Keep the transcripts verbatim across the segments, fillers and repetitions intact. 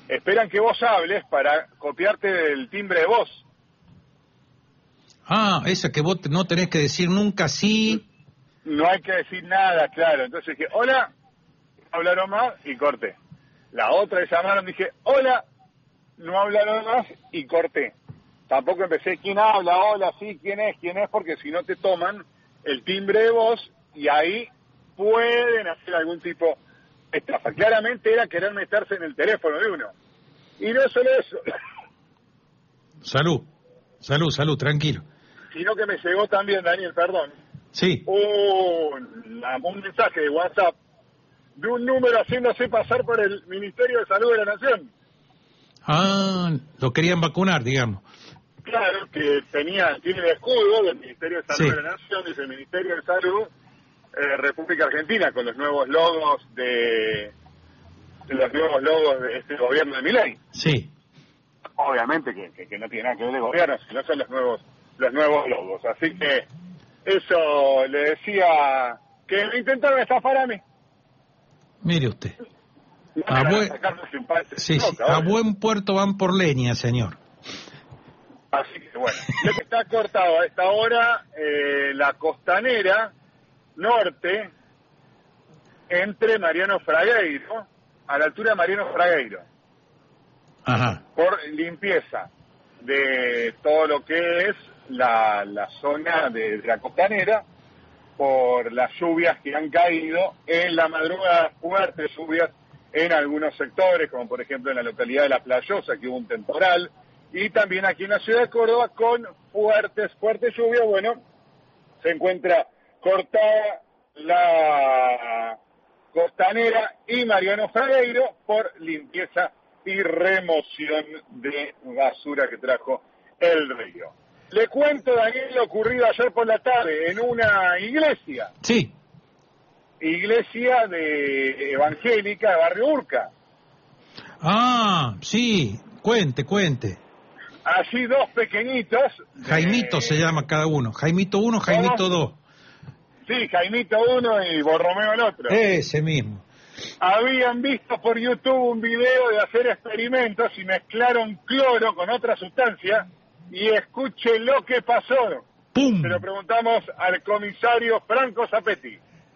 esperan que vos hables para copiarte del timbre de voz. Ah, esa que vos no tenés que decir nunca sí. No hay que decir nada, claro. Entonces dije, hola, hablaron más y corté. La otra que llamaron, dije, hola, no hablaron más y corté. Tampoco empecé, ¿quién habla? Hola, sí, ¿quién es? ¿Quién es? Porque si no te toman el timbre de voz y ahí pueden hacer algún tipo de estafa. Claramente era querer meterse en el teléfono de uno. Y no solo eso. Salud, salud, salud, tranquilo. Sino que me llegó también, Daniel, perdón. Sí. Un, un mensaje de WhatsApp de un número haciéndose pasar por el Ministerio de Salud de la Nación. Ah, lo querían vacunar, digamos. Claro, que tenía, tiene el escudo del Ministerio de Salud Sí. de la Nación, dice el Ministerio de Salud, eh, República Argentina, con los nuevos logos de, de los nuevos logos de este gobierno de Milei. Sí. Obviamente que, que, que no tiene nada que ver de gobierno, sino son los nuevos, los nuevos logos. Así que eso le decía que me intentaron estafar a mí. Mire usted. No A, me van a buen... sacar sin parte de sí, sí. boca, A obvio. buen puerto van por leña, señor. Así que bueno, lo que está cortado a esta hora, eh, la costanera norte, entre Mariano Fragueiro, a la altura de Mariano Fragueiro, Ajá. por limpieza de todo lo que es la, la zona de, de la costanera, por las lluvias que han caído en la madrugada, fuertes lluvias en algunos sectores, como por ejemplo en la localidad de La Playosa, que hubo un temporal, y también aquí en la ciudad de Córdoba con fuertes, fuertes lluvias. Bueno, se encuentra cortada la costanera y Mariano Fragueiro por limpieza y remoción de basura que trajo el río. Le cuento, Daniel, lo ocurrido ayer por la tarde en una iglesia. Sí. Iglesia de evangélica de Barrio Urca. Ah, sí. Cuente, cuente. Allí dos pequeñitos. de- Jaimito se llama cada uno. Jaimito uno, Jaimito dos. Sí, Jaimito uno y Borromeo el otro. Ese mismo. Habían visto por YouTube un video de hacer experimentos y mezclaron cloro con otra sustancia y escuche lo que pasó. ¡Pum! Se lo preguntamos al comisario Franco Zapetti.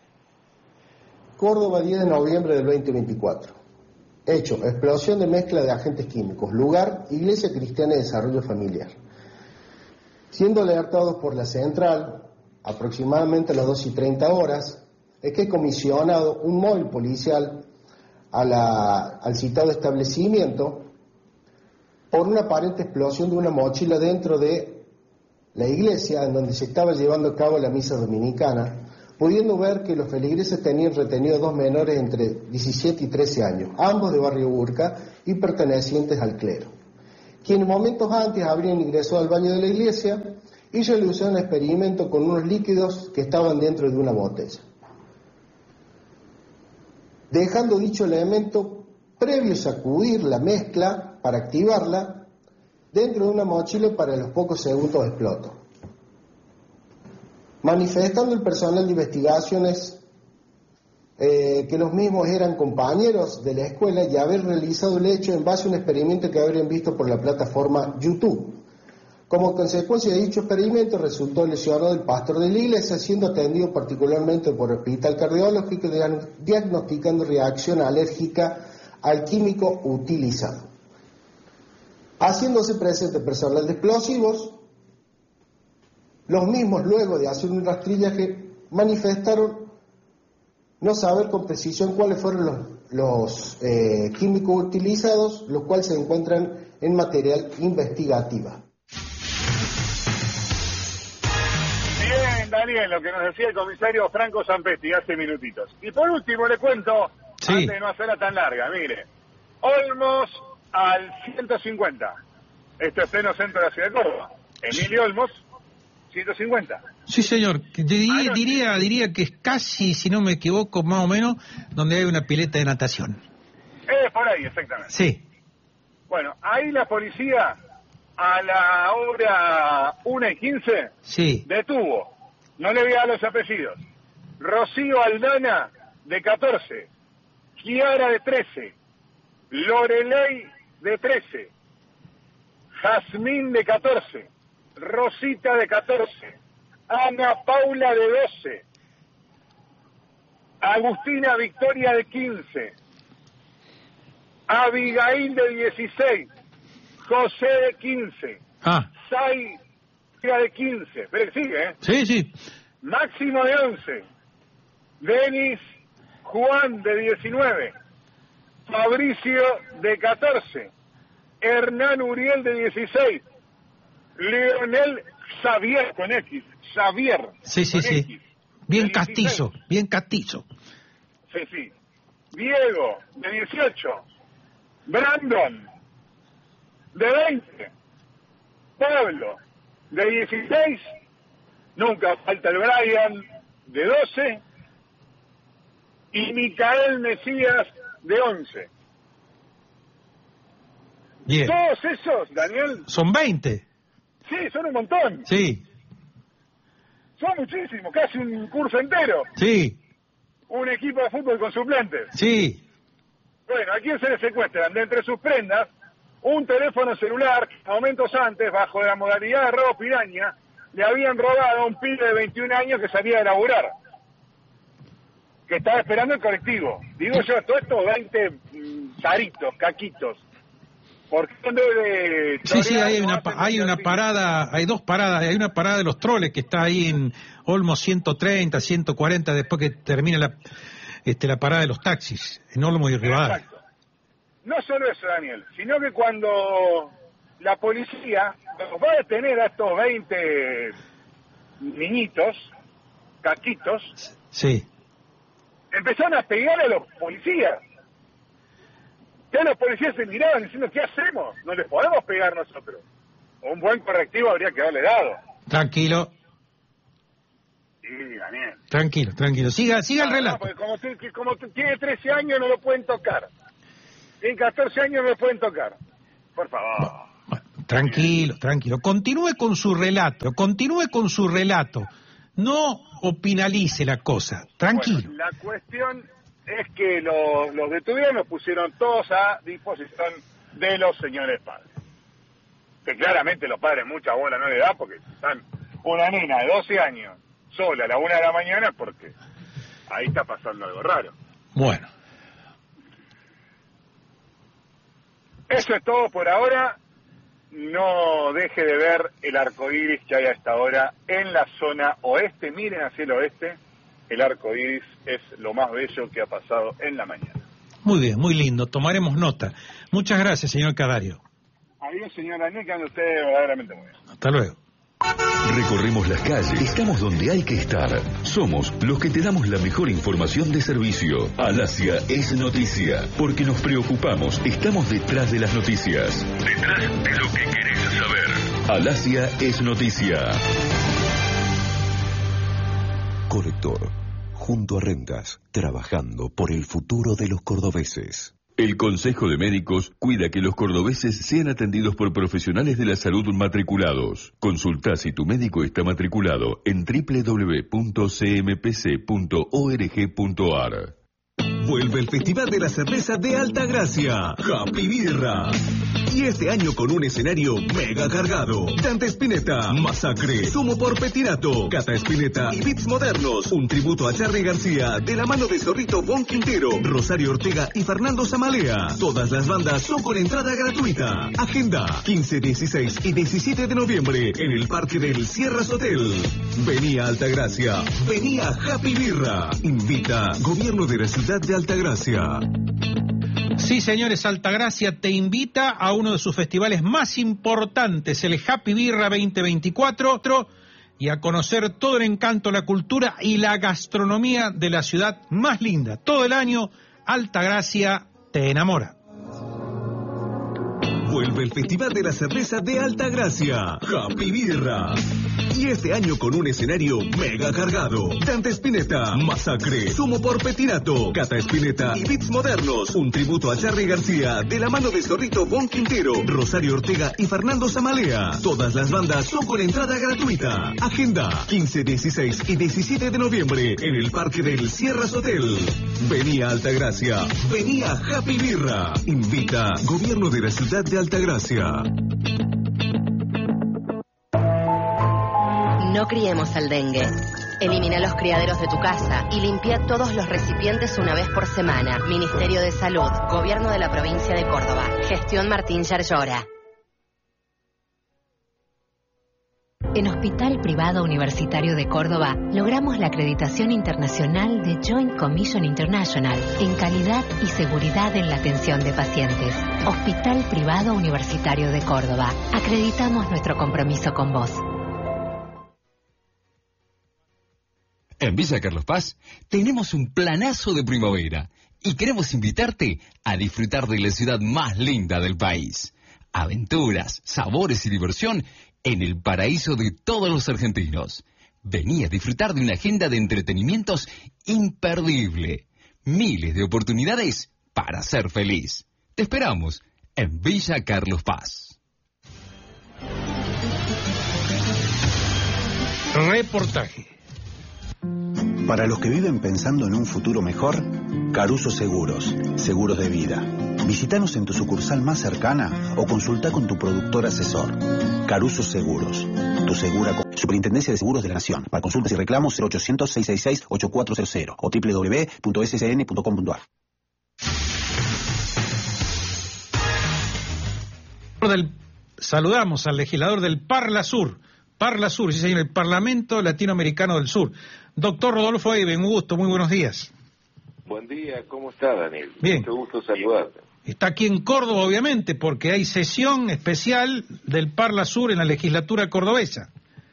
Córdoba, diez de noviembre del veinte veinticuatro. Hecho, explosión de mezcla de agentes químicos. Lugar, Iglesia Cristiana de Desarrollo Familiar. Siendo alertados por la central, aproximadamente a las dos y treinta horas, es que he comisionado un móvil policial a la, al citado establecimiento por una aparente explosión de una mochila dentro de la iglesia en donde se estaba llevando a cabo la misa dominicana, pudiendo ver que los feligreses tenían retenidos dos menores entre diecisiete y trece años, ambos de Barrio Urca y pertenecientes al clero, quienes momentos antes habrían ingresado al baño de la iglesia y realizaron un experimento con unos líquidos que estaban dentro de una botella. Dejando dicho elemento, previo a sacudir la mezcla para activarla, dentro de una mochila para los pocos segundos explotó. Manifestando el personal de investigaciones eh, que los mismos eran compañeros de la escuela y haber realizado el hecho en base a un experimento que habrían visto por la plataforma YouTube. Como consecuencia de dicho experimento resultó lesionado el pastor de la iglesia, siendo atendido particularmente por el hospital cardiológico, diagnosticando reacción alérgica al químico utilizado. Haciéndose presente personal de explosivos, los mismos, luego de hacer un rastrillaje, manifestaron no saber con precisión cuáles fueron los, los eh, químicos utilizados, los cuales se encuentran en material investigativa. Bien, Daniel, lo que nos decía el comisario Franco Zampetti hace minutitos. Y por último le cuento, Sí. antes de no hacerla tan larga, mire, Olmos al ciento cincuenta. Esto es pleno centro de la ciudad de Córdoba. Emilio Olmos, ciento cincuenta. Sí, señor. Diría, Ah, no, diría, diría que es casi, si no me equivoco, más o menos, donde hay una pileta de natación. Es por ahí, exactamente. Sí. Bueno, ahí la policía, a la hora una y quince, Sí. detuvo, no le voy a dar los apellidos, Rocío Aldana, de catorce, Kiara, de trece, Lorelei de trece, Jazmín de catorce, Rosita de catorce, Ana Paula de doce, Agustina Victoria de quince, Abigail de dieciséis, José de quince, Ah. Sai de quince, pero sigue, ¿eh? Sí, sí. Máximo de once, Denis Juan de diecinueve, Fabricio de catorce, Hernán Uriel de dieciséis, Leonel Xavier con X, Xavier. Sí, sí, con sí. X, Bien de castizo, dieciséis. bien castizo. Sí, sí. Diego de dieciocho, Brandon de veinte, Pablo de dieciséis, nunca falta el Brian de doce y Micael Mesías de once. Bien. Todos esos, Daniel, Son veinte. sí, son un montón. Sí, Son muchísimos, casi un curso entero. sí, Un equipo de fútbol con suplentes. sí. Bueno, ¿a quién se le secuestran? De entre sus prendas, un teléfono celular que momentos antes, bajo la modalidad de robo piraña, le habían robado a un pibe de veintiún años que salía de laburar, que estaba esperando el colectivo. Digo yo, todos estos veinte mm, zaritos, caquitos, ¿por qué no debe Sí, sí, chorear, hay no una, hacen pa- hay una así? parada, hay dos paradas, hay una parada de los troles que está ahí en Olmo ciento treinta, ciento cuarenta, después que termina la, este, la parada de los taxis, en Olmo y Rivadavia. Exacto. No solo eso, Daniel, sino que cuando la policía los va a detener a estos veinte niñitos, caquitos, Sí, empezaron a pegar a los policías. Ya los policías se miraban diciendo, ¿qué hacemos? No les podemos pegar nosotros. Un buen correctivo habría que haberle dado. tranquilo, Sí, Daniel. tranquilo, tranquilo. Siga, siga el No, no, relato. porque como, t- que como t- tiene trece años no lo pueden tocar. Tiene catorce años no lo pueden tocar. Por favor. Bueno, tranquilo, tranquilo. Continúe con su relato, continúe con su relato. No opinalice la cosa, tranquilo. Bueno, la cuestión es que los, los detuvieron los pusieron todos a disposición de los señores padres. Que claramente los padres mucha bola no le da porque si están una nena de doce años sola a la una de la mañana porque ahí está pasando algo raro. Bueno, Eso es todo por ahora. No deje de ver el arco iris que hay a esta hora en la zona oeste. Miren hacia el oeste. El arco iris es lo más bello que ha pasado en la mañana. muy bien, muy lindo, tomaremos nota. Muchas gracias, señor Cadario. Adiós, señora Daniel, que ande usted verdaderamente muy bien. Hasta luego. Recorremos las calles, estamos donde hay que estar. Somos los que te damos la mejor información de servicio. Alasia es noticia, porque nos preocupamos, estamos detrás de las noticias. Detrás de lo que querés saber. Alasia es noticia. Colector, junto a Rentas, trabajando por el futuro de los cordobeses. El Consejo de Médicos cuida que los cordobeses sean atendidos por profesionales de la salud matriculados. Consulta si tu médico está matriculado en doble u doble u doble u punto c m p c punto org punto a r. Vuelve el Festival de la Cerveza de Altagracia, Happy Birra. Y este año con un escenario mega cargado. Dante Spinetta, Masacre, Sumo por Petinato, Cata Spinetta y Beats Modernos. Un tributo a Charly García de la mano de Zorrito Bon Quintero, Rosario Ortega y Fernando Zamalea. Todas las bandas son con entrada gratuita. Agenda quince, dieciséis y diecisiete de noviembre en el Parque del Sierras Hotel. Vení a Altagracia, vení a Happy Birra. Invita Gobierno de la Ciudad de Altagracia. Sí, señores, Altagracia te invita a uno de sus festivales más importantes, el Happy Birra veinte veinticuatro, y a conocer todo el encanto, la cultura y la gastronomía de la ciudad más linda. Todo el año, Altagracia te enamora. Vuelve el Festival de la Cerveza de Altagracia, Happy Birra. Y este año con un escenario mega cargado. Dante Spinetta, Masacre, Sumo por Petinato, Cata Spinetta y Beats Modernos. Un tributo a Charly García de la mano de Zorrito Bon Quintero, Rosario Ortega y Fernando Zamalea. Todas las bandas son con entrada gratuita. Agenda quince, dieciséis y diecisiete de noviembre en el Parque del Sierras Hotel. Vení a Altagracia, vení a Happy Birra. Invita Gobierno de la Ciudad de Altagracia. No criemos al dengue. Elimina los criaderos de tu casa y limpia todos los recipientes una vez por semana. Ministerio de Salud, Gobierno de la Provincia de Córdoba. Gestión Martín Yarlora. En Hospital Privado Universitario de Córdoba logramos la acreditación internacional de Joint Commission International en calidad y seguridad en la atención de pacientes. Hospital Privado Universitario de Córdoba. Acreditamos nuestro compromiso con vos. En Villa Carlos Paz tenemos un planazo de primavera y queremos invitarte a disfrutar de la ciudad más linda del país. Aventuras, sabores y diversión en el paraíso de todos los argentinos. Vení a disfrutar de una agenda de entretenimientos imperdible. Miles de oportunidades para ser feliz. Te esperamos en Villa Carlos Paz. Reportaje. Para los que viven pensando en un futuro mejor, Caruso Seguros, seguros de vida. Visítanos en tu sucursal más cercana o consulta con tu productor asesor. Caruso Seguros, tu segura con Superintendencia de Seguros de la Nación. Para consultas y reclamos cero ochocientos, seiscientos sesenta y seis, ochenta y cuatro cero cero o doble u doble u doble u punto s s n punto com punto a r. Saludamos al legislador del Parla Sur. Parla Sur, sí señor, el Parlamento Latinoamericano del Sur. Doctor Rodolfo Eiben, un gusto, muy buenos días. Buen día, ¿cómo está, Daniel? Bien. Mucho gusto saludarte. Está aquí en Córdoba, obviamente, porque hay sesión especial del Parla Sur en la legislatura cordobesa.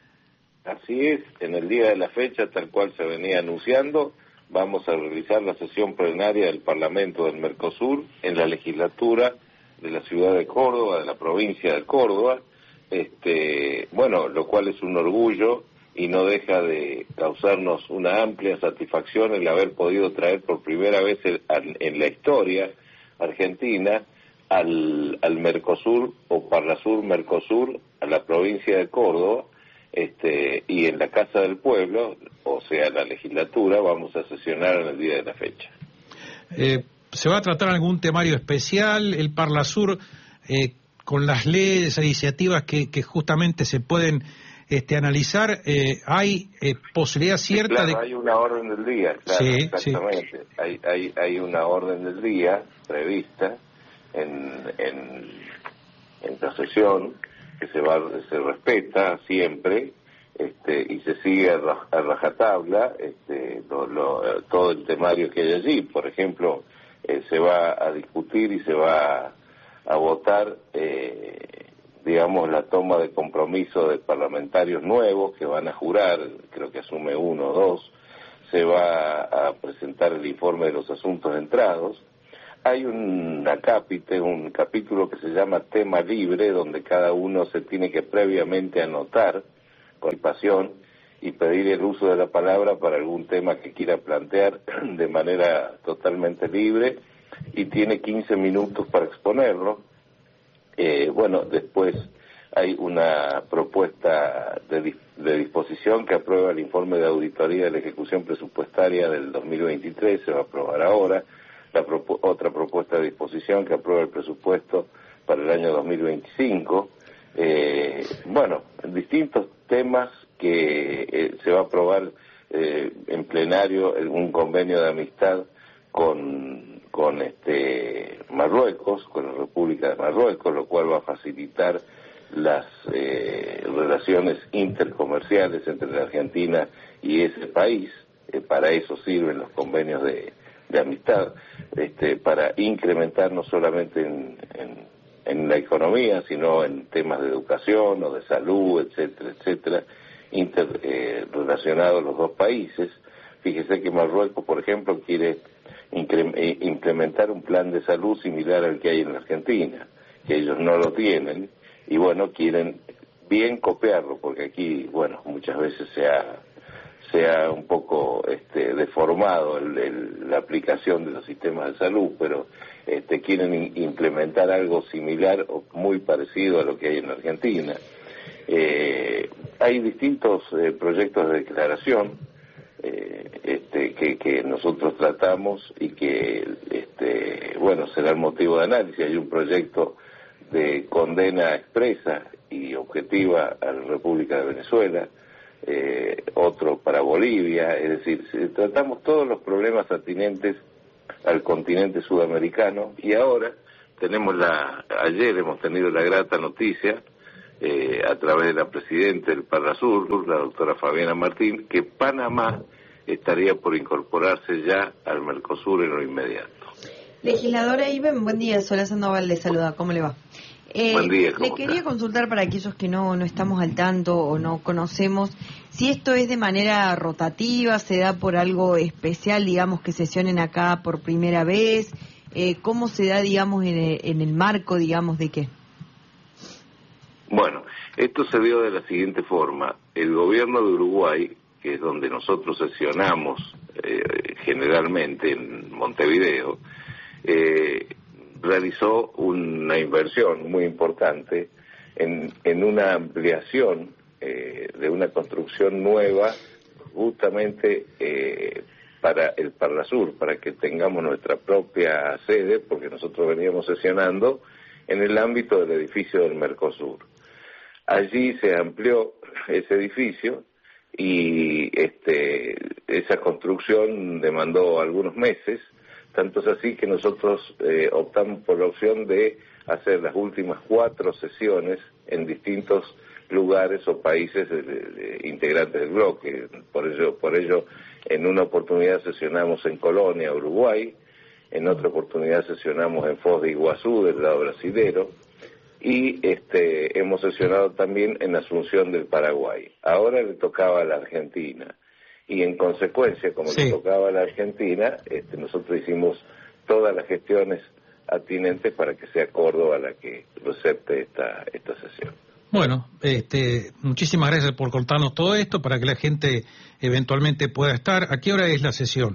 Así es, en el día de la fecha, tal cual se venía anunciando, vamos a realizar la sesión plenaria del Parlamento del Mercosur en la legislatura de la ciudad de Córdoba, de la provincia de Córdoba, este, bueno, lo cual es un orgullo y no deja de causarnos una amplia satisfacción el haber podido traer por primera vez en, en la historia argentina al, al Mercosur o Parlasur Mercosur a la provincia de Córdoba, este, y en la Casa del Pueblo, o sea, la legislatura, vamos a sesionar en el día de la fecha. Eh, ¿Se va a tratar algún temario especial? El Parlasur, eh, con las leyes e iniciativas que, que justamente se pueden este, analizar, eh, ¿hay eh, posibilidad cierta sí, claro, de...? Hay una orden del día, claro, sí, exactamente. Sí. Hay, hay, hay una orden del día prevista en, en, en la sesión que se va se respeta siempre este, y se sigue a, raj, a rajatabla este, lo, lo, todo el temario que hay allí. Por ejemplo, eh, se va a discutir y se va a, a votar, eh, digamos, la toma de compromiso de parlamentarios nuevos que van a jurar, creo que asume uno o dos. Se va a presentar el informe de los asuntos entrados. Hay un acápite, un capítulo que se llama tema libre, donde cada uno se tiene que previamente anotar con anticipación y pedir el uso de la palabra para algún tema que quiera plantear de manera totalmente libre, y tiene quince minutos para exponerlo. Eh, bueno, después hay una propuesta de, de disposición que aprueba el informe de auditoría de la ejecución presupuestaria del dos mil veintitrés, se va a aprobar ahora. La propu- otra propuesta de disposición que aprueba el presupuesto para el año dos mil veinticinco. Eh, bueno, distintos temas que eh, se va a aprobar eh, en plenario un convenio de amistad con, con este Marruecos, con la República de Marruecos, lo cual va a facilitar las eh, relaciones intercomerciales entre la Argentina y ese país. Eh, para eso sirven los convenios de de amistad, este, para incrementar no solamente en, en, en la economía, sino en temas de educación o de salud, etcétera, etcétera, inter, eh, relacionados a los dos países. Fíjese que Marruecos, por ejemplo, quiere incre, eh, implementar un plan de salud similar al que hay en la Argentina, que ellos no lo tienen, y bueno, quieren bien copiarlo, porque aquí, bueno, muchas veces se ha, se ha un poco este, deformado el, el, la aplicación de los sistemas de salud, pero este, quieren in, implementar algo similar o muy parecido a lo que hay en Argentina. Eh, hay distintos eh, proyectos de declaración eh, este, que, que nosotros tratamos y que, este, bueno, será el motivo de análisis. Hay un proyecto de condena expresa y objetiva a la República de Venezuela, eh, otro para Bolivia, es decir, tratamos todos los problemas atinentes al continente sudamericano, y ahora tenemos la, ayer hemos tenido la grata noticia, eh, a través de la presidenta del Parlasur, la doctora Fabiana Martín, que Panamá estaría por incorporarse ya al Mercosur en lo inmediato. Legisladora Iben, buen día, Sola Sandoval le saluda, ¿cómo le va? Eh, buen día, ¿cómo le quería está? consultar para aquellos que no, no estamos al tanto o no conocemos, si esto es de manera rotativa, se da por algo especial, digamos, que sesionen acá por primera vez, eh, ¿cómo se da, digamos, en el, en el marco, digamos, de qué? Bueno, esto se dio de la siguiente forma. El gobierno de Uruguay, que es donde nosotros sesionamos eh, generalmente en Montevideo, eh, realizó una inversión muy importante en, en una ampliación eh, de una construcción nueva justamente eh, para el Parlasur, para que tengamos nuestra propia sede, porque nosotros veníamos sesionando en el ámbito del edificio del Mercosur. Allí se amplió ese edificio y este, esa construcción demandó algunos meses, tanto es así que nosotros eh, optamos por la opción de hacer las últimas cuatro sesiones en distintos lugares o países de, de, de, integrantes del bloque. Por ello, por ello, en una oportunidad sesionamos en Colonia, Uruguay, en otra oportunidad sesionamos en Foz de Iguazú, del lado brasilero, y este, hemos sesionado también en Asunción del Paraguay. Ahora le tocaba a la Argentina, y en consecuencia, como sí. le tocaba a la Argentina, este, nosotros hicimos todas las gestiones atinentes para que sea Córdoba la que recepte esta, esta sesión. Bueno, este, muchísimas gracias por contarnos todo esto para que la gente eventualmente pueda estar. ¿A qué hora es la sesión?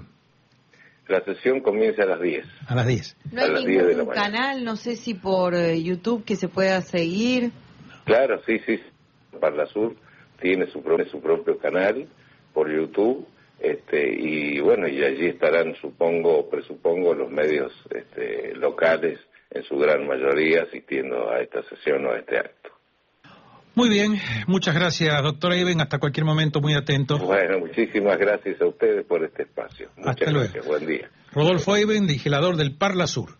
La sesión comienza a las diez. A las diez. ¿No hay ningún canal, no sé si por eh, YouTube, que se pueda seguir? Claro, sí, sí. Parlasur tiene su, su propio canal por YouTube, este, y bueno, y allí estarán, supongo, presupongo, los medios este, locales, en su gran mayoría, asistiendo a esta sesión o a este acto. Muy bien, muchas gracias, doctora Iben, hasta cualquier momento, muy atento. Bueno, muchísimas gracias a ustedes por este espacio. Muchas hasta gracias, luego. Buen día. Rodolfo Iben, legislador del Parlasur.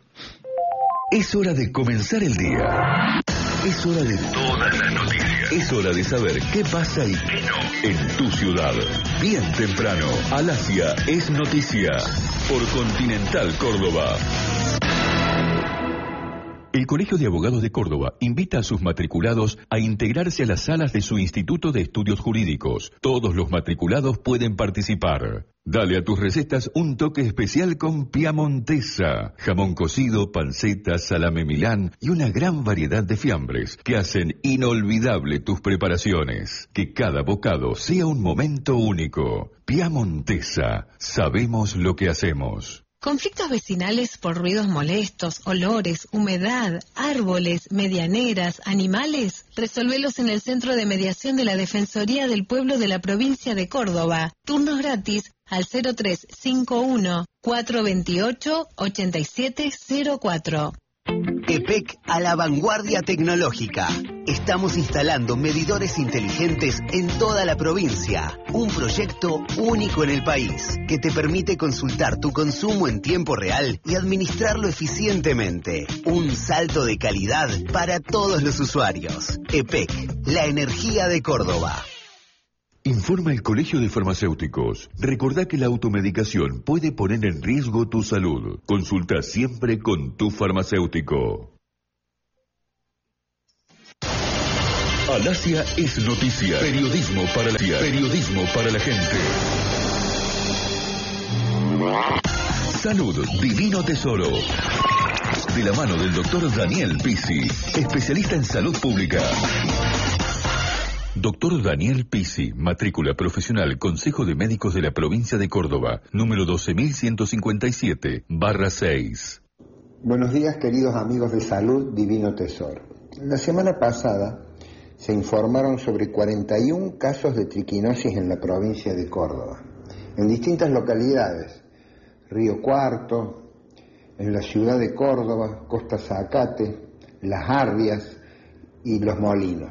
Es hora de comenzar el día. Es hora de todas las noticias. Es hora de saber qué pasa y qué no en tu ciudad. Bien temprano, Alasia es noticia por Continental Córdoba. El Colegio de Abogados de Córdoba invita a sus matriculados a integrarse a las salas de su Instituto de Estudios Jurídicos. Todos los matriculados pueden participar. Dale a tus recetas un toque especial con Piamontesa, jamón cocido, panceta, salame Milán y una gran variedad de fiambres que hacen inolvidable tus preparaciones. Que cada bocado sea un momento único. Piamontesa, sabemos lo que hacemos. Conflictos vecinales por ruidos molestos, olores, humedad, árboles, medianeras, animales. Resolvelos en el Centro de Mediación de la Defensoría del Pueblo de la Provincia de Córdoba. Turnos gratis al cero tres cinco uno, cuatro dos ocho, ocho siete cero cuatro. E P E C a la vanguardia tecnológica. Estamos instalando medidores inteligentes en toda la provincia. Un proyecto único en el país que te permite consultar tu consumo en tiempo real y administrarlo eficientemente. Un salto de calidad para todos los usuarios. E P E C, la energía de Córdoba. Informa el Colegio de Farmacéuticos. Recordá que la automedicación puede poner en riesgo tu salud. Consulta siempre con tu farmacéutico. Alasia es noticia. Periodismo para la periodismo para la gente. Salud, divino tesoro. de la mano del doctor Daniel Pizzi, especialista en salud pública. Doctor Daniel Pizzi, matrícula profesional, Consejo de Médicos de la Provincia de Córdoba, número doce mil ciento cincuenta y siete, barra seis. Buenos días, queridos amigos de Salud Divino Tesoro. La semana pasada se informaron sobre cuarenta y uno casos de triquinosis en la provincia de Córdoba, en distintas localidades: Río Cuarto, en la ciudad de Córdoba, Costa Zacate, Las Ardias y Los Molinos.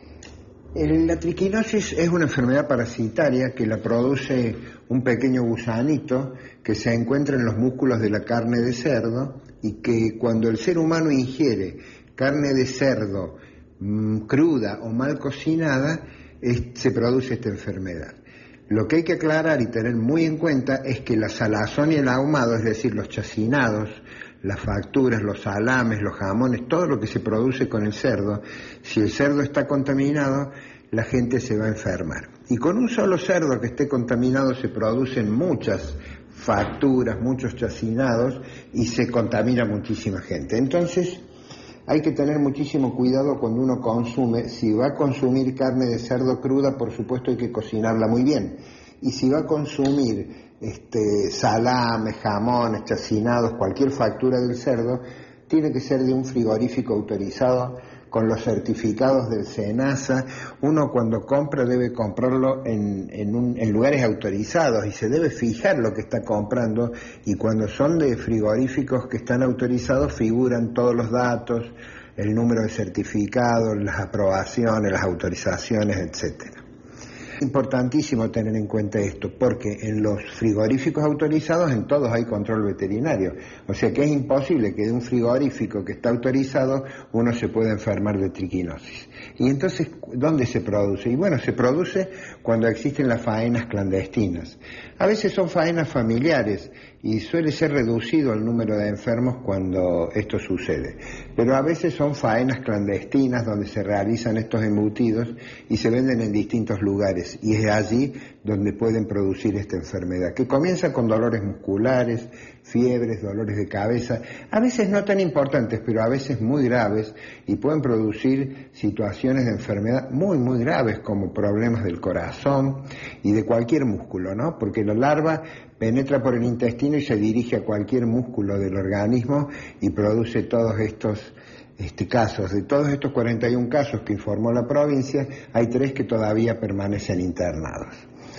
La triquinosis es una enfermedad parasitaria que la produce un pequeño gusanito que se encuentra en los músculos de la carne de cerdo, y que cuando el ser humano ingiere carne de cerdo mmm, cruda o mal cocinada, es, se produce esta enfermedad. Lo que hay que aclarar y tener muy en cuenta es que la salazón y el ahumado, es decir, los chacinados, las facturas, los salames, los jamones, todo lo que se produce con el cerdo, si el cerdo está contaminado, la gente se va a enfermar. Y con un solo cerdo que esté contaminado se producen muchas facturas, muchos chacinados, y se contamina muchísima gente. Entonces, hay que tener muchísimo cuidado cuando uno consume. Si va a consumir carne de cerdo cruda, por supuesto hay que cocinarla muy bien. Y si va a consumir este, salames, jamones, chacinados, cualquier factura del cerdo, tiene que ser de un frigorífico autorizado con los certificados del SENASA. Uno cuando compra debe comprarlo en, en, un, en lugares autorizados, y se debe fijar lo que está comprando, y cuando son de frigoríficos que están autorizados figuran todos los datos, el número de certificados, las aprobaciones, las autorizaciones, etcétera. Importantísimo tener en cuenta esto, porque en los frigoríficos autorizados en todos hay control veterinario, o sea que es imposible que de un frigorífico que está autorizado uno se pueda enfermar de triquinosis. Y entonces, ¿dónde se produce? Y bueno, se produce cuando existen las faenas clandestinas. A veces son faenas familiares y suele ser reducido el número de enfermos cuando esto sucede, pero a veces son faenas clandestinas donde se realizan estos embutidos y se venden en distintos lugares, y es allí donde pueden producir esta enfermedad, que comienza con dolores musculares, fiebres, dolores de cabeza, a veces no tan importantes, pero a veces muy graves, y pueden producir situaciones de enfermedad muy, muy graves, como problemas del corazón y de cualquier músculo, ¿no? Porque la larva penetra por el intestino y se dirige a cualquier músculo del organismo y produce todos estos Este, casos. De todos estos cuarenta y uno casos que informó la provincia, hay tres que todavía permanecen internados.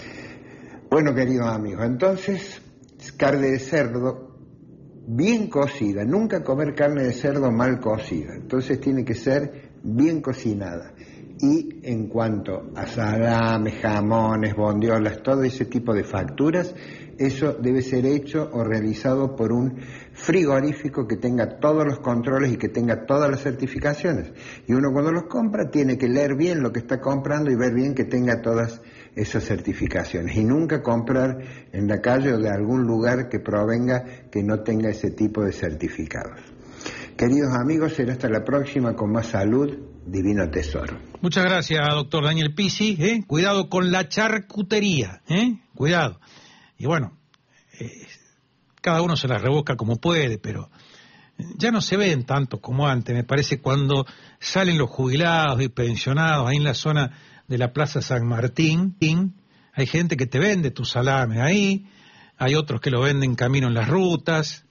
Bueno, queridos amigos, entonces, carne de cerdo bien cocida, nunca comer carne de cerdo mal cocida, entonces tiene que ser bien cocinada. Y en cuanto a salames, jamones, bondiolas, todo ese tipo de facturas, eso debe ser hecho o realizado por un frigorífico que tenga todos los controles y que tenga todas las certificaciones. Y uno cuando los compra tiene que leer bien lo que está comprando y ver bien que tenga todas esas certificaciones. Y nunca comprar en la calle o de algún lugar que provenga que no tenga ese tipo de certificados. Queridos amigos, será hasta la próxima con más salud, Divino Tesoro. Muchas gracias, doctor Daniel Pizzi. ¿eh? Cuidado con la charcutería, ¿eh? Cuidado. Y bueno, eh, cada uno se la rebusca como puede, pero ya no se ven tanto como antes. Me parece cuando salen los jubilados y pensionados ahí en la zona de la Plaza San Martín, hay gente que te vende tu salame ahí, hay otros que lo venden camino en las rutas,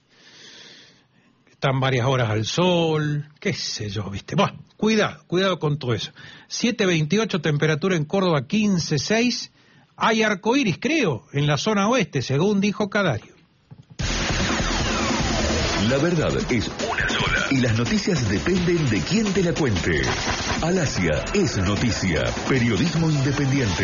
están varias horas al sol, qué sé yo, ¿viste? Bueno, cuidado, cuidado con todo eso. siete veintiocho, temperatura en Córdoba quince seis. Hay arcoíris, creo, en la zona oeste, según dijo Cadario. La verdad es una sola y las noticias dependen de quién te la cuente. Alasia es noticia, periodismo independiente.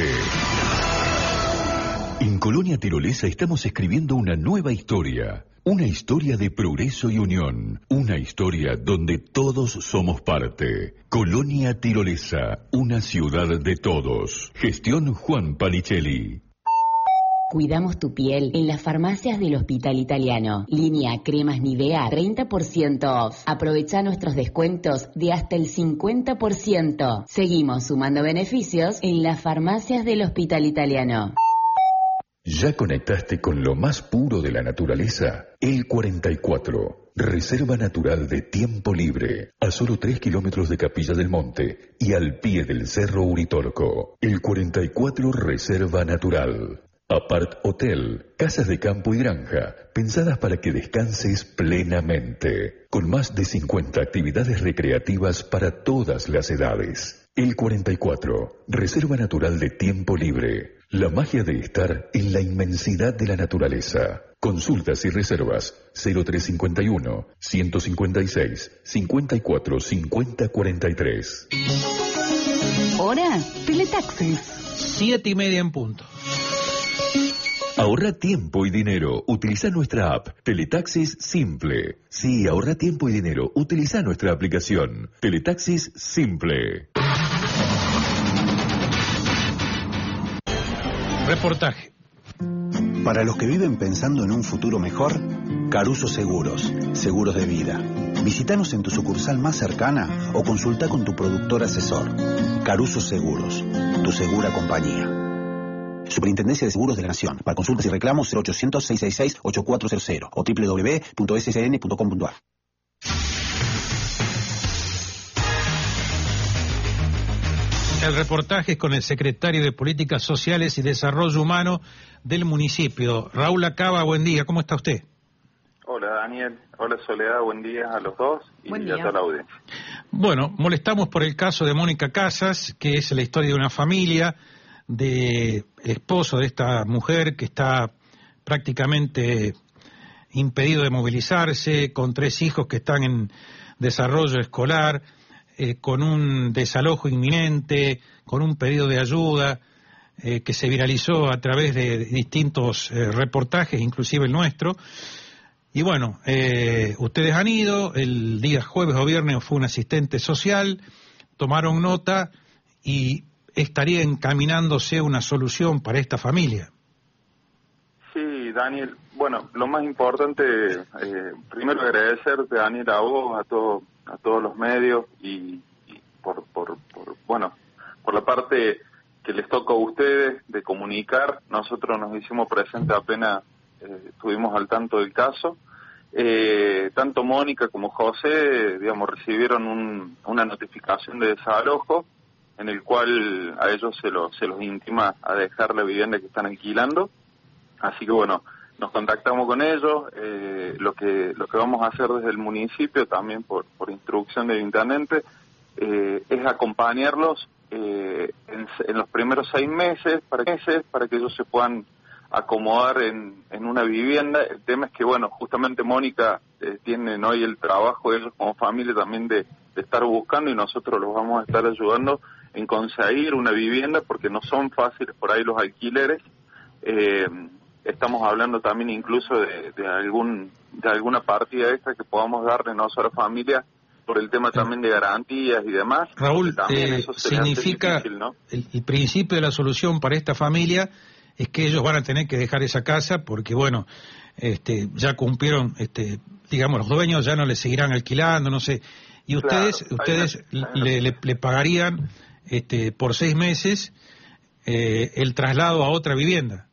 En Colonia Tirolesa estamos escribiendo una nueva historia. Una historia de progreso y unión. Una historia donde todos somos parte. Colonia Tirolesa, una ciudad de todos. Gestión Juan Panichelli. Cuidamos tu piel en las farmacias del Hospital Italiano. Línea Cremas Nivea, treinta por ciento off. Aprovecha nuestros descuentos de hasta el cincuenta por ciento. Seguimos sumando beneficios en las farmacias del Hospital Italiano. ¿Ya conectaste con lo más puro de la naturaleza? El cuarenta y cuatro, Reserva Natural de Tiempo Libre, a solo tres kilómetros de Capilla del Monte y al pie del Cerro Uritorco. El cuarenta y cuatro Reserva Natural. Apart Hotel, casas de campo y granja, pensadas para que descanses plenamente, con más de cincuenta actividades recreativas para todas las edades. El cuarenta y cuatro, Reserva Natural de Tiempo Libre, la magia de estar en la inmensidad de la naturaleza. Consultas y reservas cero tres cinco uno, ciento cincuenta y seis, cincuenta y cuatro, cincuenta cuarenta y tres. Hora Teletaxis. Siete y media en punto. Ahorra tiempo y dinero. Utiliza nuestra app Teletaxis Simple. Sí, ahorra tiempo y dinero. Utiliza nuestra aplicación Teletaxis Simple. Reportaje. Para los que viven pensando en un futuro mejor, Caruso Seguros, seguros de vida. Visítanos en tu sucursal más cercana o consulta con tu productor asesor. Caruso Seguros, tu segura compañía. Superintendencia de Seguros de la Nación. Para consultas y reclamos cero ochocientos, seiscientos sesenta y seis, ochenta y cuatro cero cero o doble u doble u doble u punto s s n punto com punto a r. El reportaje es con el secretario de Políticas Sociales y Desarrollo Humano del municipio. Raúl Acaba, buen día, ¿cómo está usted? Hola Daniel, hola Soledad, buen día a los dos y Buen a día. toda la audiencia. Bueno, molestamos por el caso de Mónica Casas, que es la historia de una familia, de esposo de esta mujer que está prácticamente impedido de movilizarse, con tres hijos que están en desarrollo escolar, eh, con un desalojo inminente, con un pedido de ayuda eh, que se viralizó a través de distintos eh, reportajes, inclusive el nuestro. Y bueno, eh, ustedes han ido, el día jueves o viernes fue un asistente social, tomaron nota y estaría encaminándose una solución para esta familia. Sí, Daniel, bueno, lo más importante, eh, primero agradecerte, Daniel, a vos, a, todo, a todos los medios y, y por, por, por, bueno, por la parte que les toca a ustedes de comunicar. Nosotros nos hicimos presentes apenas eh, estuvimos al tanto del caso. Eh, tanto Mónica como José, digamos, recibieron un, una notificación de desalojo en el cual a ellos se, lo, se los intima a dejar la vivienda que están alquilando. Así que bueno, nos contactamos con ellos. Eh, lo que lo que vamos a hacer desde el municipio, también por, por instrucción del intendente, eh, es acompañarlos eh, en, en los primeros seis meses para, meses para que ellos se puedan acomodar en, en una vivienda. El tema es que, bueno, justamente Mónica eh, tienen hoy el trabajo, ellos como familia también de, de estar buscando, y nosotros los vamos a estar ayudando en conseguir una vivienda, porque no son fáciles por ahí los alquileres. Eh, estamos hablando también incluso de, de algún de alguna partida extra que podamos darle nosotros a la familia por el tema también de garantías y demás. Raúl, eh, eso se les hace significa difícil, ¿no? el, el principio de la solución para esta familia es que ellos van a tener que dejar esa casa porque, bueno, este, ya cumplieron, este, digamos, los dueños ya no les seguirán alquilando, no sé. Y ustedes, Claro, ustedes hay una- hay una- le, le, le pagarían este, por seis meses eh, el traslado a otra vivienda.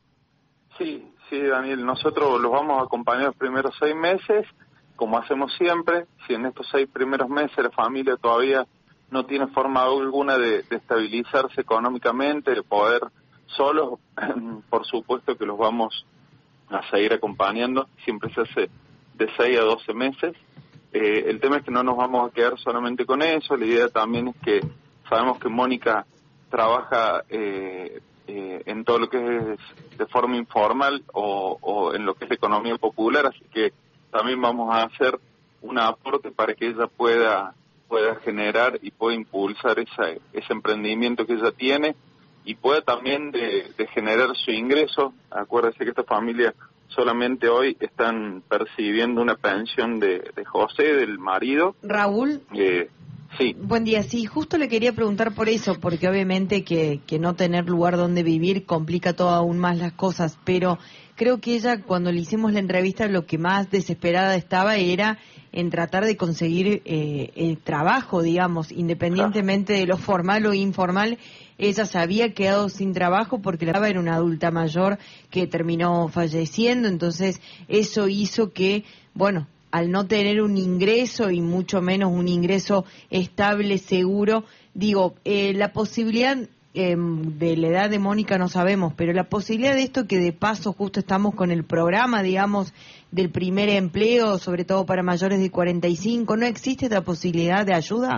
Sí, sí, Daniel, nosotros los vamos a acompañar los primeros seis meses, como hacemos siempre. Si en estos seis primeros meses la familia todavía no tiene forma alguna de, de estabilizarse económicamente, de poder solos, por supuesto que los vamos a seguir acompañando. Siempre se hace de seis a doce meses. Eh, el tema es que no nos vamos a quedar solamente con eso. La idea también es que sabemos que Mónica trabaja eh, eh, en todo lo que es de forma informal o, o en lo que es la economía popular, así que también vamos a hacer un aporte para que ella pueda pueda generar y pueda impulsar esa, ese emprendimiento que ella tiene y pueda también de, de generar su ingreso. Acuérdense que esta familia solamente hoy están percibiendo una pensión de, de José, del marido. Raúl, Eh, Sí. Buen día, sí, justo le quería preguntar por eso, porque obviamente que, que no tener lugar donde vivir complica todo aún más las cosas, pero creo que ella cuando le hicimos la entrevista lo que más desesperada estaba era en tratar de conseguir eh, el trabajo, digamos, independientemente de lo formal o informal. Ella se había quedado sin trabajo porque la daba era una adulta mayor que terminó falleciendo, entonces eso hizo que, bueno, al no tener un ingreso y mucho menos un ingreso estable, seguro, digo, eh, la posibilidad eh, de la edad de Mónica no sabemos, pero la posibilidad de esto que de paso justo estamos con el programa, digamos, del primer empleo, sobre todo para mayores de cuarenta y cinco, ¿no existe esta posibilidad de ayuda?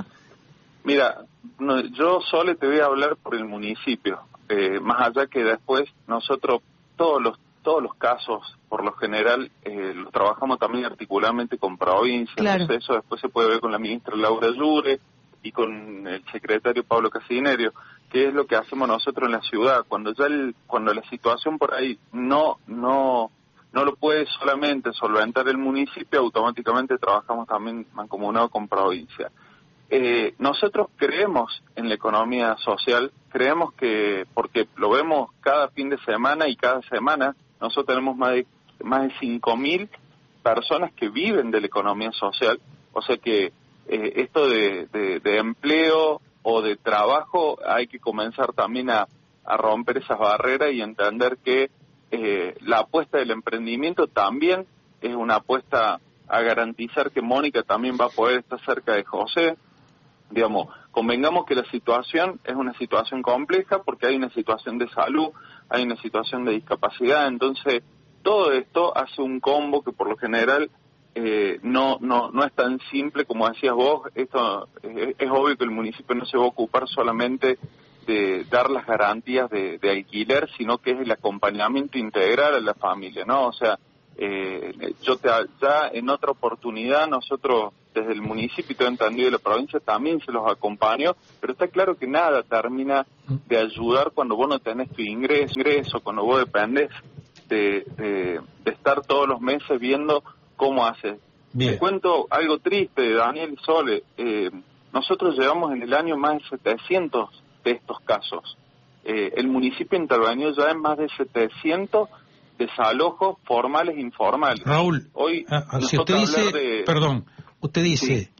Mira, no, yo solo te voy a hablar por el municipio, eh, más allá que después nosotros todos los todos los casos, por lo general, eh, los trabajamos también articuladamente con provincias, claro. Entonces eso después se puede ver con la ministra Laura Llure y con el secretario Pablo Casinerio, que es lo que hacemos nosotros en la ciudad. Cuando ya el, cuando la situación por ahí no no no lo puede solamente solventar el municipio, automáticamente trabajamos también mancomunado con provincia. Eh, nosotros creemos en la economía social, creemos que, porque lo vemos cada fin de semana y cada semana, nosotros tenemos más de más de cinco mil personas que viven de la economía social, o sea que eh, esto de, de, de empleo o de trabajo hay que comenzar también a, a romper esas barreras y entender que eh, la apuesta del emprendimiento también es una apuesta a garantizar que Mónica también va a poder estar cerca de José. Digamos, convengamos que la situación es una situación compleja porque hay una situación de salud, hay una situación de discapacidad, entonces todo esto hace un combo que por lo general eh, no no no es tan simple como decías vos. Esto eh, es obvio que el municipio no se va a ocupar solamente de dar las garantías de, de alquiler, sino que es el acompañamiento integral a la familia, ¿no? O sea, eh, yo te, ya en otra oportunidad nosotros desde el municipio y todo entendido de la provincia también se los acompaño, pero está claro que nada termina de ayudar cuando vos no tenés tu ingreso, ingreso cuando vos dependés de, de, de estar todos los meses viendo cómo haces. Bien. Te cuento algo triste, Daniel Sole, eh, nosotros llevamos en el año más de setecientos de estos casos. Eh, el municipio intervenió ya en más de setecientos desalojos formales e informales. Raúl, hoy a, si usted dice, de... perdón, usted dice, sí.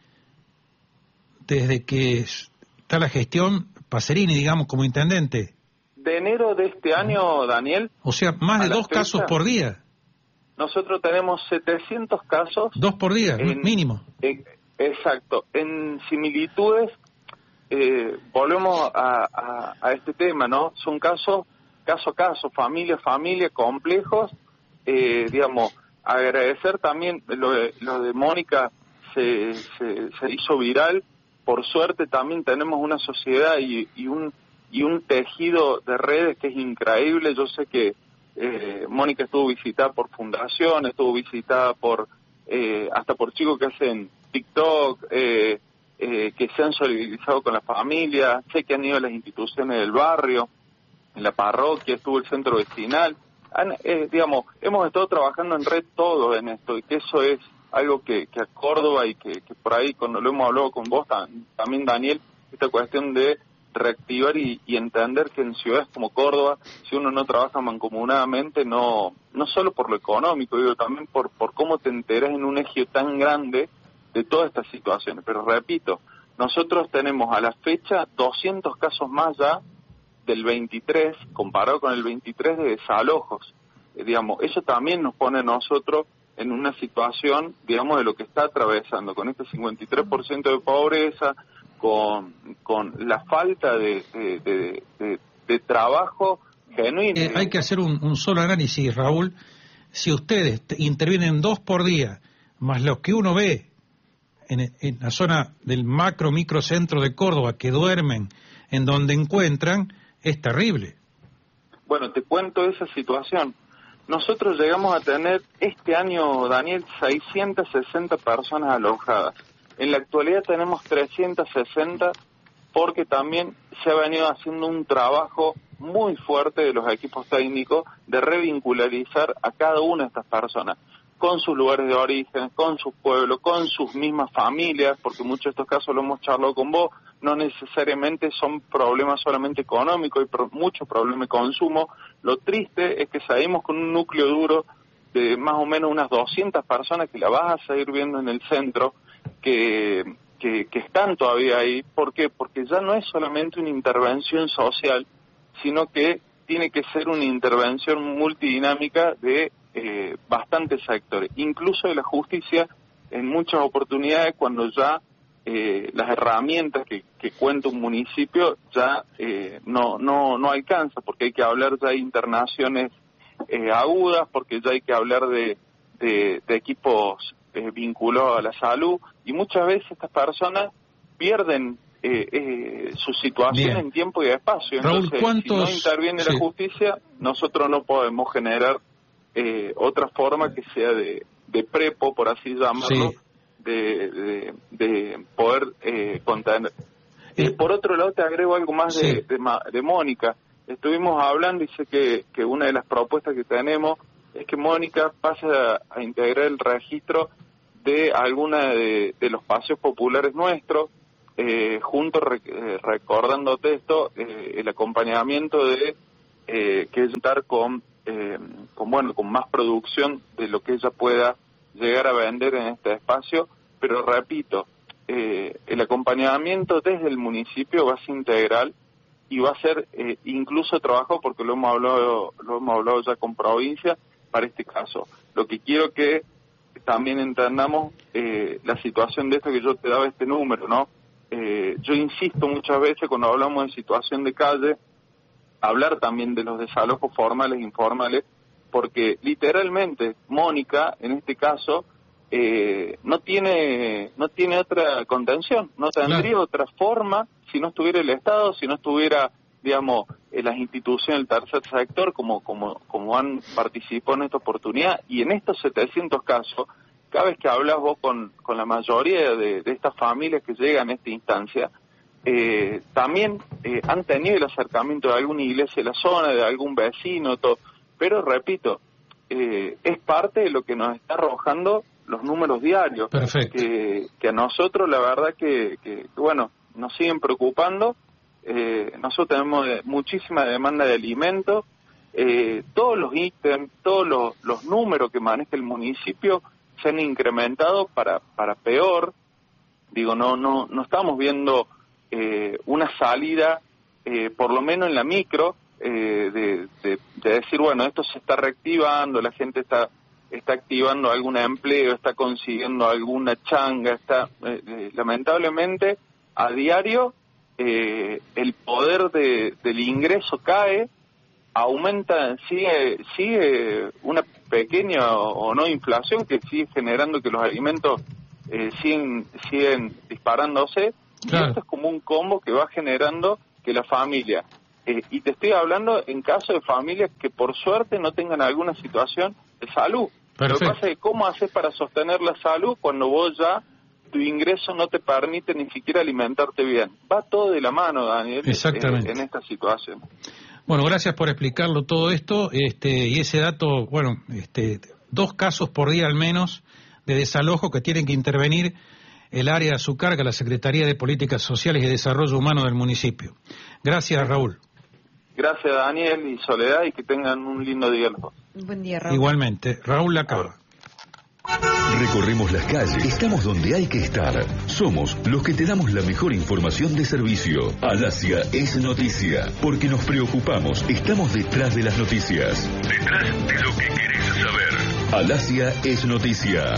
Desde que está la gestión Pacerini, digamos, como intendente. De enero de este año, Daniel. O sea, más de dos fecha, casos por día. Nosotros tenemos setecientos casos. Dos por día, en, mínimo. En, exacto. En similitudes, eh, volvemos a, a, a este tema, ¿no? Son casos, caso a caso, familia a familia, complejos. Eh, digamos, agradecer también lo de, lo de Mónica, se, se, se hizo viral. Por suerte también tenemos una sociedad y, y un y un tejido de redes que es increíble. Yo sé que eh, Mónica estuvo visitada por fundaciones, estuvo visitada por eh, hasta por chicos que hacen TikTok, eh, eh, que se han solidarizado con la familia. Sé que han ido a las instituciones del barrio, en la parroquia, estuvo el centro vecinal. Han, eh, digamos, hemos estado trabajando en red todos en esto, y que eso es algo que, que a Córdoba y que, que por ahí cuando lo hemos hablado con vos también, Daniel, esta cuestión de reactivar y, y entender que en ciudades como Córdoba, si uno no trabaja mancomunadamente, no no solo por lo económico, digo, también por por cómo te enteras en un eje tan grande de todas estas situaciones. Pero repito, nosotros tenemos a la fecha doscientos casos más ya del veintitrés, comparado con el veintitrés de desalojos. Eh, digamos, eso también nos pone a nosotros en una situación, digamos, de lo que está atravesando, con este cincuenta y tres por ciento de pobreza, con con la falta de, de, de, de, de trabajo genuino. Eh, hay que hacer un, un solo análisis, Raúl. Si ustedes intervienen dos por día, más los que uno ve en, en la zona del macro, microcentro de Córdoba, que duermen en donde encuentran, es terrible. Bueno, te cuento esa situación. Nosotros llegamos a tener este año, Daniel, seiscientas sesenta personas alojadas. En la actualidad tenemos trescientas sesenta porque también se ha venido haciendo un trabajo muy fuerte de los equipos técnicos de revincularizar a cada una de estas personas. con sus lugares de origen, con sus pueblos, con sus mismas familias, porque muchos de estos casos lo hemos charlado con vos, no necesariamente son problemas solamente económicos, hay pro- muchos problemas de consumo. Lo triste es que salimos con un núcleo duro de más o menos unas doscientas personas que la vas a seguir viendo en el centro, que, que, que están todavía ahí. ¿Por qué? Porque ya no es solamente una intervención social, sino que tiene que ser una intervención multidinámica de eh, bastantes sectores, incluso de la justicia, en muchas oportunidades cuando ya eh, las herramientas que, que cuenta un municipio ya eh, no, no, no alcanza, porque hay que hablar ya de internaciones eh, agudas, porque ya hay que hablar de, de, de equipos eh, vinculados a la salud, y muchas veces estas personas pierden Eh, eh, su situación Bien. en tiempo y espacio. Raúl, Entonces, ¿cuántos- si no interviene sí. la justicia, nosotros no podemos generar eh, otra forma que sea de, de prepo, por así llamarlo, Sí. de, de, de poder eh, contener. Eh, por otro lado, te agrego algo más de, Sí. de, Ma- de Mónica. Estuvimos hablando y sé que, que una de las propuestas que tenemos es que Mónica pase a, a integrar el registro de alguna de, de los paseos populares nuestros, eh, junto, rec, eh, recordándote esto, eh, el acompañamiento de eh, que es estar con, eh, con, bueno, con más producción de lo que ella pueda llegar a vender en este espacio, pero repito, eh, el acompañamiento desde el municipio va a ser integral y va a ser eh, incluso trabajo, porque lo hemos hablado lo hemos hablado ya con provincia para este caso. Lo que quiero que también entendamos eh, la situación de esto, que yo te daba este número, ¿no? Eh, yo insisto muchas veces cuando hablamos de situación de calle, hablar también de los desalojos formales e informales, porque literalmente Mónica, en este caso, eh, no tiene no tiene otra contención, no tendría claro. otra forma si no estuviera el Estado, si no estuviera, digamos, en las instituciones del tercer sector, como como como han participado en esta oportunidad. Y en estos setecientos casos, cada vez que hablas vos con, con la mayoría de, de estas familias que llegan a esta instancia, eh, también eh, han tenido el acercamiento de alguna iglesia de la zona, de algún vecino, todo. Pero repito, eh, es parte de lo que nos está arrojando los números diarios. Perfecto. Que, que a nosotros la verdad que, que bueno, nos siguen preocupando. Eh, nosotros tenemos muchísima demanda de alimentos, eh, todos los ítems, todos los, los números que maneja el municipio se han incrementado para para peor. Digo, no no no estamos viendo eh, una salida, eh, por lo menos en la micro, eh, de, de, de decir, bueno, esto se está reactivando, la gente está está activando algún empleo, está consiguiendo alguna changa, está eh, eh, lamentablemente a diario eh, el poder de, del ingreso cae, aumenta, sigue sigue una pequeña o, o no inflación que sigue generando que los alimentos eh, siguen siguen disparándose. Claro. Y esto es como un combo que va generando que la familia, eh, y te estoy hablando en caso de familias que por suerte no tengan alguna situación de salud. Perfecto. Lo que pasa es que cómo haces para sostener la salud cuando vos ya tu ingreso no te permite ni siquiera alimentarte bien. Va todo de la mano, Daniel, Exactamente. Eh, en esta situación. Bueno, gracias por explicarlo todo esto, este, y ese dato, bueno, este, dos casos por día al menos de desalojo que tienen que intervenir el área a su carga, la Secretaría de Políticas Sociales y Desarrollo Humano del municipio. Gracias, Raúl. Gracias, Daniel y Soledad, y que tengan un lindo día los dos. Buen día, Raúl. Igualmente. Raúl Lacaba. Recorremos las calles, estamos donde hay que estar. Somos los que te damos la mejor información de servicio. Alasia es noticia, porque nos preocupamos, estamos detrás de las noticias. Detrás de lo que querés saber. Alasia es noticia.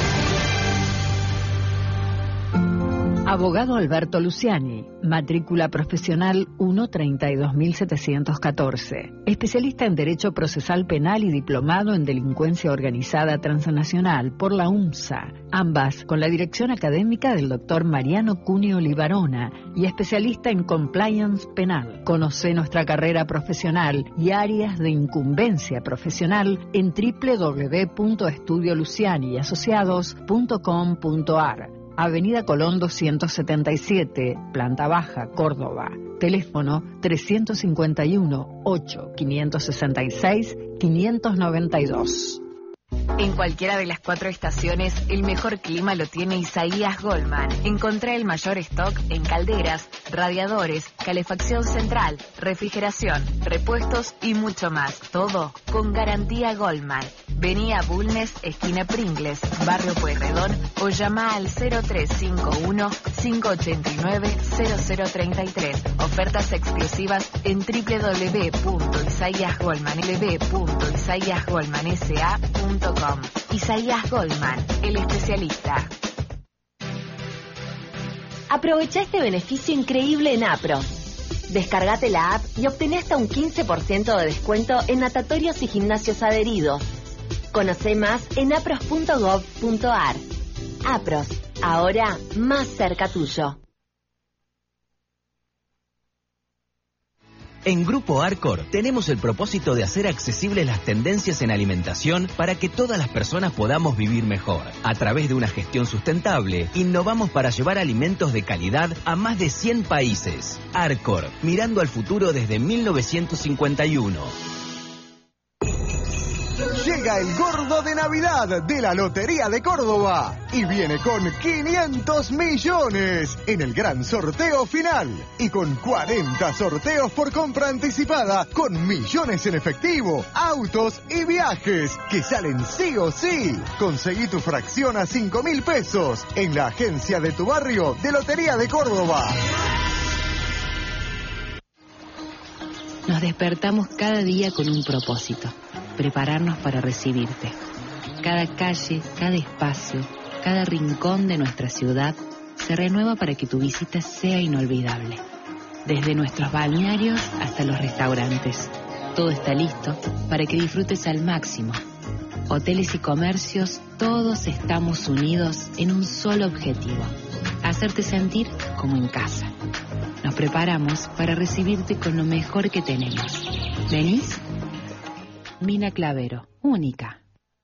Abogado Alberto Luciani, matrícula profesional uno treinta y dos mil setecientos catorce. Especialista en Derecho Procesal Penal y diplomado en Delincuencia Organizada Transnacional por la UMSA. Ambas con la dirección académica del doctor Mariano Cuneo Libarona y especialista en Compliance Penal. Conoce nuestra carrera profesional y áreas de incumbencia profesional en doble u doble u doble u punto estudio luciani y asociados punto com punto a r. Avenida Colón doscientos setenta y siete, Planta Baja, Córdoba. Teléfono trescientos cincuenta y uno, ocho, quinientos sesenta y seis, quinientos noventa y dos. En cualquiera de las cuatro estaciones, el mejor clima lo tiene Isaías Goldman. Encontrá el mayor stock en calderas, radiadores, calefacción central, refrigeración, repuestos y mucho más. Todo con garantía Goldman. Vení a Bulnes, esquina Pringles, barrio Pueyrredón, o llama al cero tres cinco uno, cinco ocho nueve, cero cero tres tres. Ofertas exclusivas en w w w punto isaías goldman s a punto com. Isaías Goldman, el especialista. Aprovecha este beneficio increíble en APRO. Descargate la app y obtené hasta un quince por ciento de descuento en natatorios y gimnasios adheridos. Conoce más en apros punto gov punto ar. APROS, ahora más cerca tuyo. En Grupo Arcor tenemos el propósito de hacer accesibles las tendencias en alimentación para que todas las personas podamos vivir mejor. A través de una gestión sustentable, innovamos para llevar alimentos de calidad a más de cien países. Arcor, mirando al futuro desde mil novecientos cincuenta y uno. Llega el gordo de Navidad de la Lotería de Córdoba y viene con quinientos millones en el gran sorteo final y con cuarenta sorteos por compra anticipada con millones en efectivo, autos y viajes que salen sí o sí. Conseguí tu fracción a cinco mil pesos en la agencia de tu barrio de Lotería de Córdoba. Nos despertamos cada día con un propósito: prepararnos para recibirte. Cada calle, cada espacio, cada rincón de nuestra ciudad se renueva para que tu visita sea inolvidable. Desde nuestros balnearios hasta los restaurantes, todo está listo para que disfrutes al máximo. Hoteles y comercios, todos estamos unidos en un solo objetivo: hacerte sentir como en casa. Nos preparamos para recibirte con lo mejor que tenemos. ¿Venís? Mina Clavero, única.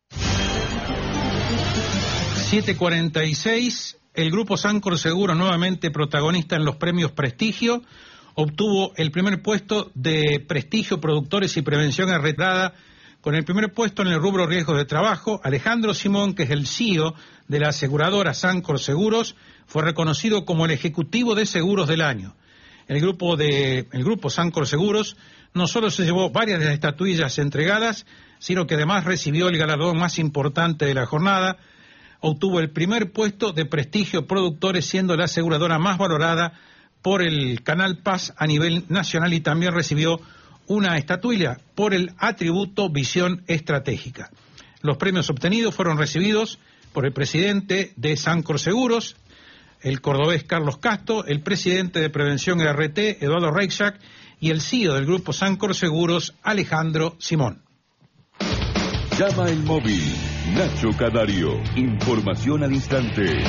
siete cuarenta y seis, el grupo Sancor Seguros, nuevamente protagonista en los premios Prestigio, obtuvo el primer puesto de Prestigio Productores y Prevención Arretrada, con el primer puesto en el rubro riesgos de trabajo. Alejandro Simón, que es el C E O de la aseguradora Sancor Seguros, fue reconocido como el ejecutivo de seguros del año. El grupo de el grupo Sancor Seguros no solo se llevó varias de las estatuillas entregadas, sino que además recibió el galardón más importante de la jornada. Obtuvo el primer puesto de Prestigio Productores, siendo la aseguradora más valorada por el Canal Paz a nivel nacional, y también recibió una estatuilla por el atributo Visión Estratégica. Los premios obtenidos fueron recibidos por el presidente de Sancor Seguros, el cordobés Carlos Castro, el presidente de Prevención R T, Eduardo Reichak, y el C E O del grupo Sancor Seguros, Alejandro Simón. Llama el móvil. Nacho Cadario. Información al instante.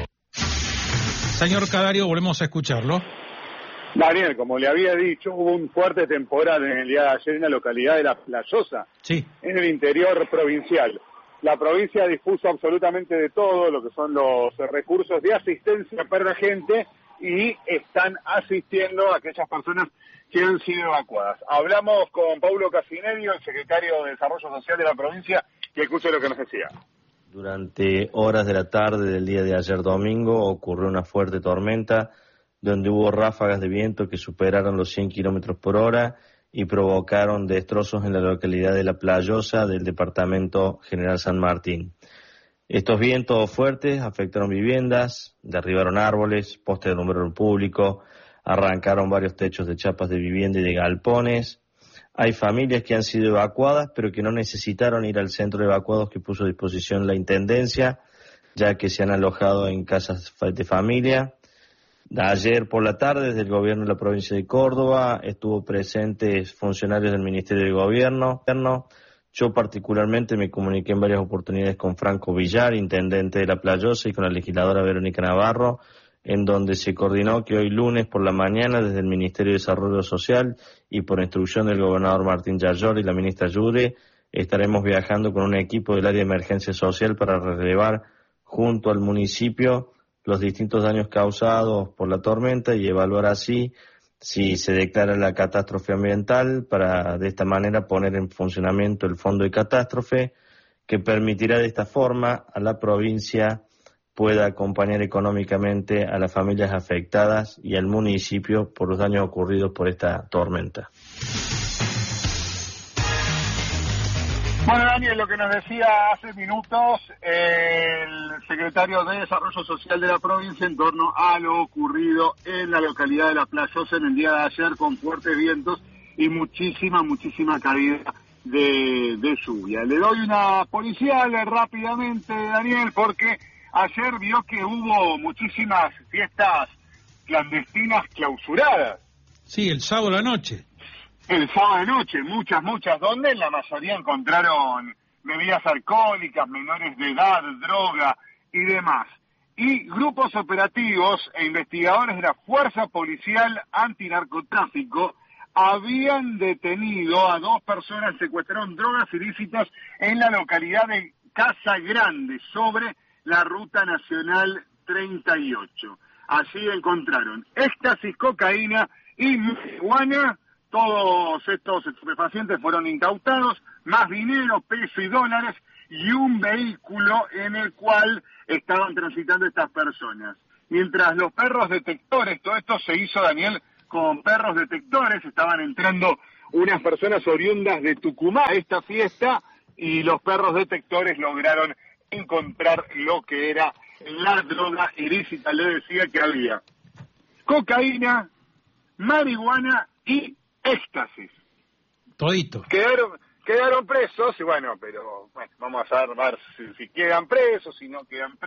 Señor Cadario, volvemos a escucharlo. Daniel, como le había dicho, hubo un fuerte temporal en el día de ayer en la localidad de La Playosa, sí, en el interior provincial. La provincia dispuso absolutamente de todo lo que son los recursos de asistencia para la gente y están asistiendo a aquellas personas que han sido evacuadas. Hablamos con Paulo Casinerio, el secretario de Desarrollo Social de la provincia, y escuche lo que nos decía. Durante horas de la tarde del día de ayer domingo ocurrió una fuerte tormenta donde hubo ráfagas de viento que superaron los cien kilómetros por hora y provocaron destrozos en la localidad de La Playosa del departamento General San Martín. Estos vientos fuertes afectaron viviendas, derribaron árboles, postes de alumbrado público, arrancaron varios techos de chapas de vivienda y de galpones. Hay familias que han sido evacuadas, pero que no necesitaron ir al centro de evacuados que puso a disposición la Intendencia, ya que se han alojado en casas de familia. Ayer por la tarde, desde el gobierno de la provincia de Córdoba, estuvo presentes funcionarios del Ministerio de Gobierno. Yo particularmente me comuniqué en varias oportunidades con Franco Villar, intendente de La Playosa, y con la legisladora Verónica Navarro, en donde se coordinó que hoy lunes por la mañana, desde el Ministerio de Desarrollo Social y por instrucción del gobernador Martín Yayor y la ministra Yude, estaremos viajando con un equipo del área de emergencia social para relevar junto al municipio los distintos daños causados por la tormenta y evaluar así si se declara la catástrofe ambiental, para de esta manera poner en funcionamiento el fondo de catástrofe, que permitirá de esta forma a la provincia pueda acompañar económicamente a las familias afectadas y al municipio por los daños ocurridos por esta tormenta. Bueno, Daniel, lo que nos decía hace minutos el secretario de Desarrollo Social de la provincia en torno a lo ocurrido en la localidad de La Playosa en el día de ayer con fuertes vientos y muchísima, muchísima caída de, de lluvia. Le doy una policial rápidamente, Daniel, porque ayer vio que hubo muchísimas fiestas clandestinas clausuradas. Sí, el sábado a la noche. El sábado de noche, muchas, muchas, donde en la mayoría encontraron bebidas alcohólicas, menores de edad, droga y demás. Y grupos operativos e investigadores de la Fuerza Policial Antinarcotráfico habían detenido a dos personas, secuestraron drogas ilícitas en la localidad de Casa Grande, sobre la Ruta Nacional treinta y ocho. Allí encontraron éxtasis, cocaína y marihuana. Todos estos estupefacientes fueron incautados, más dinero, peso y dólares, y un vehículo en el cual estaban transitando estas personas. Mientras los perros detectores, todo esto se hizo, Daniel, con perros detectores, estaban entrando unas personas oriundas de Tucumán a esta fiesta, y los perros detectores lograron encontrar lo que era la droga ilícita. Le decía que había cocaína, marihuana y éxtasis. Todito. Quedaron, quedaron presos, y bueno, pero bueno, vamos a ver si, si quedan presos, si no quedan presos.